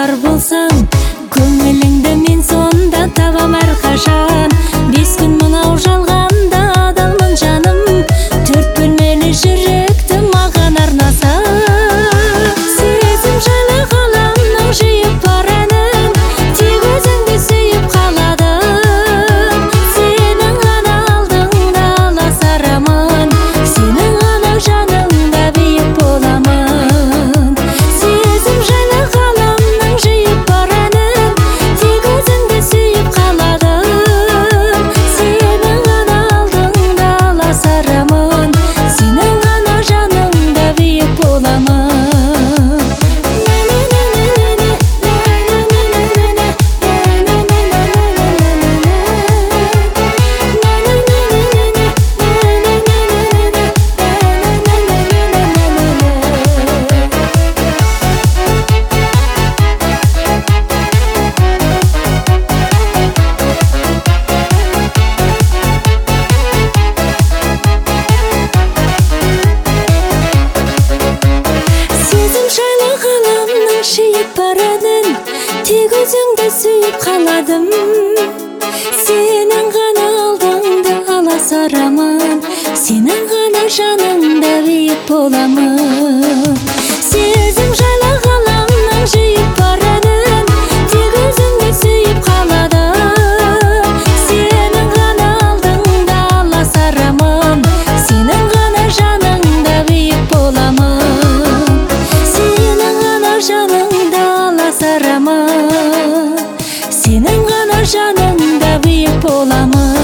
бар болсаң, көңіліңді мен сонда табам әрқашан. 5 күн мынау жалғанда адалмын жаным, 4 бөлмелі жүректі маған арнаса. Сезім жайлы ғаламның жиып бар әнін, тек өзіңді сүйіп қаладым. Сенің ғана алдыңда аласарамын, сенің ғана жаныңда биік боламын. Сезім жайлы ғаламның жиып бар әнін, тек өзіңді сүйіп қаладым. Сенің ғана алдыңда аласарамын, сенің ғана жаныңда биік боламын. Сезім жайлы ғаламның жиып бар әнін, тек өзіңді сүйіп қаладым. Сенің ғана алдыңда аласарамын, сенің ғана жаныңда биік боламын. Сезім жайлы ғаламның жиып бар әнін, тек өзіңді сүйіп қаладым. Сенің ғана алдыңда аласарамын, сенің ғана жаныңда биік боламын. Сенің ғана жаныңда аласарамын, сенің ғана жаныңда биік боламын.